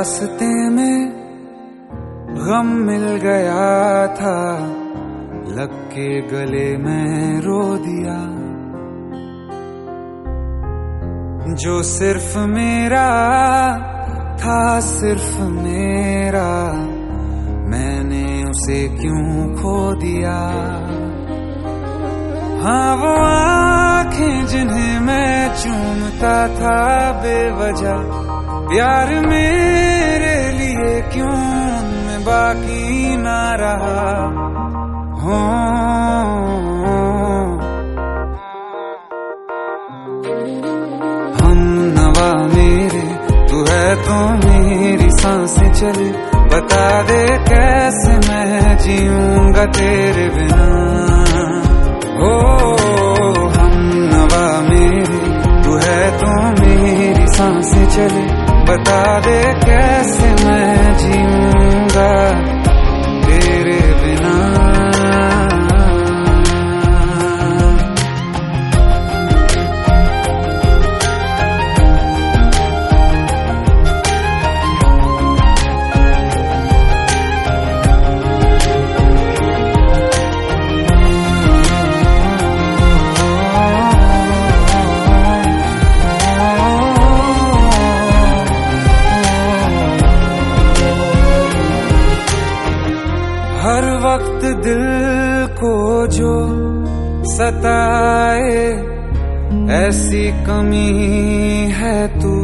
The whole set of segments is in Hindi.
रास्ते में गम मिल गया था, लग के गले में रो दिया। जो सिर्फ मेरा था, सिर्फ मेरा, मैंने उसे क्यों खो दिया। हाँ वो आँखें जिन्हें मैं चूमता था बेवजह, प्यार मेरे लिए क्यों उनमें बाकी ना रहा। हो हम नवा मेरे, तू है तो मेरी सांसें चले, बता दे कैसे मैं जीऊंगा तेरे बिना। हो हम नवा मेरे, तू है तो मेरी सांसें चले, बता दे कैसे मैं जीऊंगा तेरे बिना। हर वक्त दिल को जो सताए, ऐसी कमी है तू।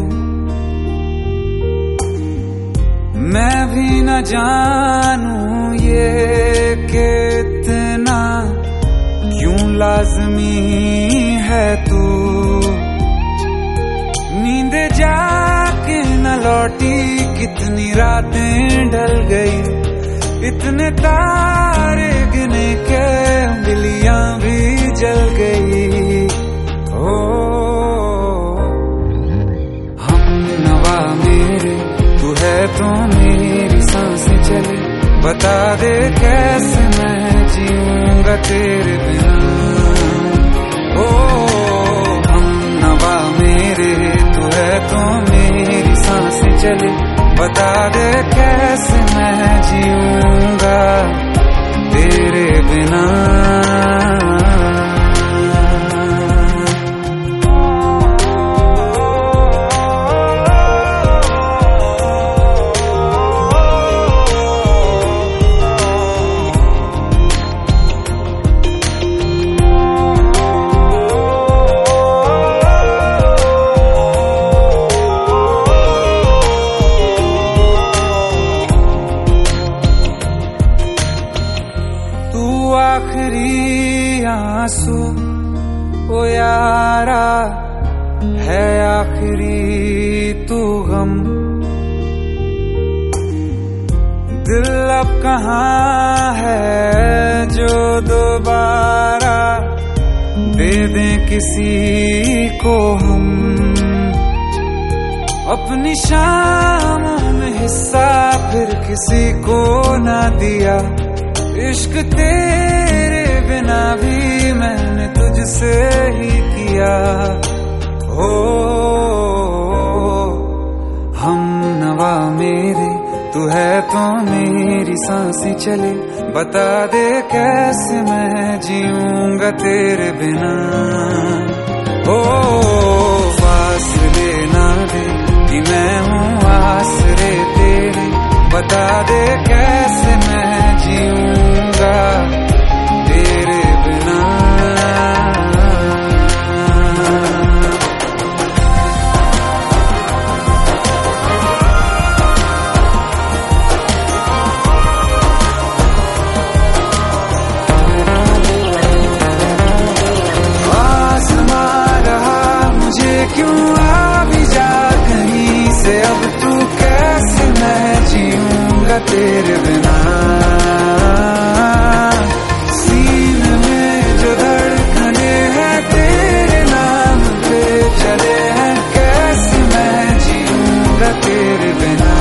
मैं भी न जानूं ये कि इतना क्यों लाज़मी है तू। नींद जाके न लौटी, कितनी रातें ढल गई, इतने तारे गिने के उंगलियां भी जल गई। ओ हम नवा मेरे, तू है तो मेरी सांसें चले, बता दे कैसे मैं जीऊंगा तेरे बिना। ओ हम नवा मेरे, तू है तो मेरी सांसें चले, बता दे कैसे मैं जीऊंगा तेरे बिना। आखिरी आंसू ओ यारा है, आखिरी तू गम। दिल अब कहाँ है जो दोबारा दे दें किसी को हम। अपनी शामों में हिस्सा फिर किसी को ना दिया, इश्क तेरे बिना भी मैंने तुझसे ही किया। हो हम नवा मेरे, तू है तो मेरी सांसें चले, बता दे कैसे मैं जीऊंगा तेरे बिना। ओ फासले ना दे कि मैं हूँ आसरे तेरे, बता दे कैसे मैं जीऊंगा तेरे बिना। आसमां रहा मुझे क्यों आ भी जा कहीं से, अब तू कैसे मैं जीऊंगा तेरे बिना। सीने में जो धड़कने हैं तेरे नाम पे चले हैं, कैसे मैं जीऊंगा तेरे बिना।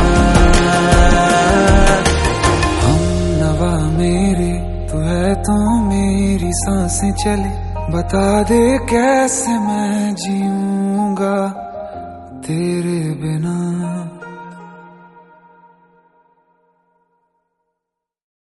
हम नवा मेरे, तू है तो मेरी सांसें चले, बता दे कैसे मैं जीऊंगा तेरे बिना।